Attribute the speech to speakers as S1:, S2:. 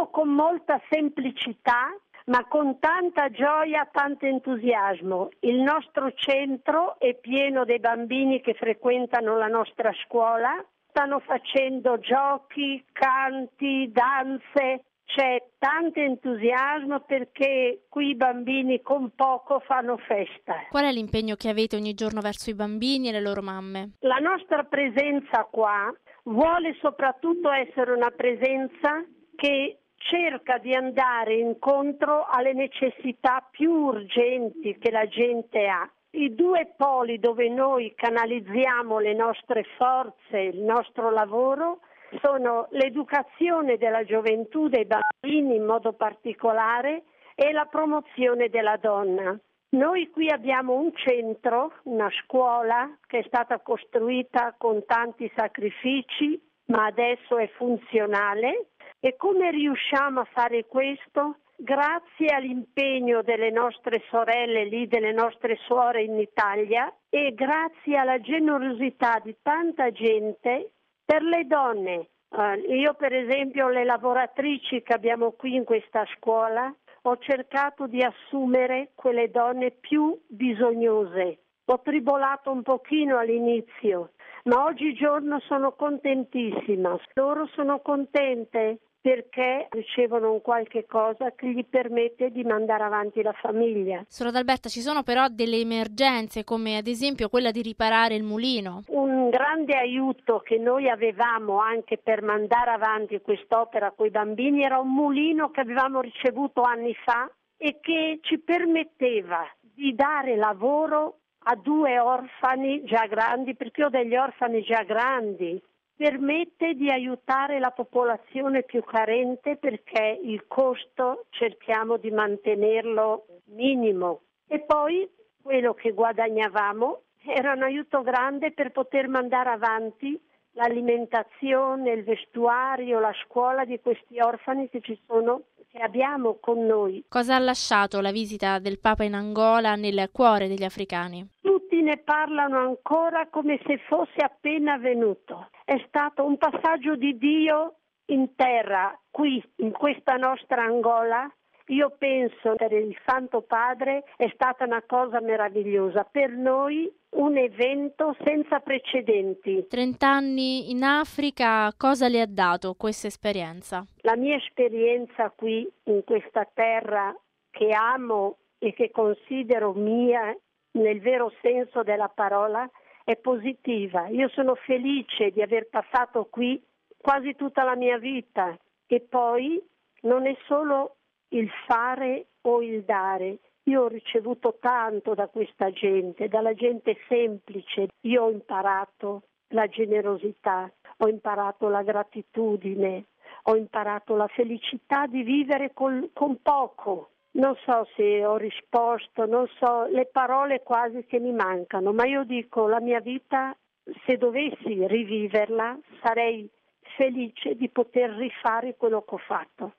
S1: tutto con molta semplicità, ma con tanta gioia, tanto entusiasmo. Il nostro centro è pieno dei bambini che frequentano la nostra scuola, stanno facendo giochi, canti, danze, c'è tanto entusiasmo perché qui i bambini con poco fanno festa.
S2: Qual è l'impegno che avete ogni giorno verso i bambini e le loro mamme?
S1: La nostra presenza qua vuole soprattutto essere una presenza che cerca di andare incontro alle necessità più urgenti che la gente ha. I due poli dove noi canalizziamo le nostre forze, il nostro lavoro, sono l'educazione della gioventù, dei bambini in modo particolare, e la promozione della donna. Noi qui abbiamo un centro, una scuola che è stata costruita con tanti sacrifici, ma adesso è funzionale. E come riusciamo a fare questo? Grazie all'impegno delle nostre sorelle lì, delle nostre suore in Italia, e grazie alla generosità di tanta gente per le donne. Io per esempio le lavoratrici che abbiamo qui in questa scuola ho cercato di assumere quelle donne più bisognose. Ho tribolato un pochino all'inizio, ma oggigiorno sono contentissima. Loro sono contente perché ricevono un qualche cosa che gli permette di mandare avanti la famiglia.
S2: Suor Adalberta, ci sono però delle emergenze, come ad esempio quella di riparare il mulino.
S1: Un grande aiuto che noi avevamo anche per mandare avanti quest'opera con i bambini era un mulino che avevamo ricevuto anni fa e che ci permetteva di dare lavoro a 2 orfani già grandi, perché ho degli orfani già grandi. Permette di aiutare la popolazione più carente perché il costo cerchiamo di mantenerlo minimo. E poi quello che guadagnavamo era un aiuto grande per poter mandare avanti l'alimentazione, il vestuario, la scuola di questi orfani che abbiamo con noi.
S2: Cosa ha lasciato la visita del Papa in Angola nel cuore degli africani?
S1: Tutti ne parlano ancora come se fosse appena avvenuto. È stato un passaggio di Dio in terra, qui, in questa nostra Angola. Io penso per il Santo Padre è stata una cosa meravigliosa. Per noi un evento senza precedenti.
S2: 30 anni in Africa, cosa le ha dato questa esperienza?
S1: La mia esperienza qui, in questa terra che amo e che considero mia nel vero senso della parola, è positiva. Io sono felice di aver passato qui quasi tutta la mia vita e poi non è solo il fare o il dare. Io ho ricevuto tanto da questa gente, dalla gente semplice. Io ho imparato la generosità, ho imparato la gratitudine, ho imparato la felicità di vivere con poco. Non so se ho risposto, non so, le parole quasi che mi mancano, ma io dico la mia vita, se dovessi riviverla, sarei felice di poter rifare quello che ho fatto.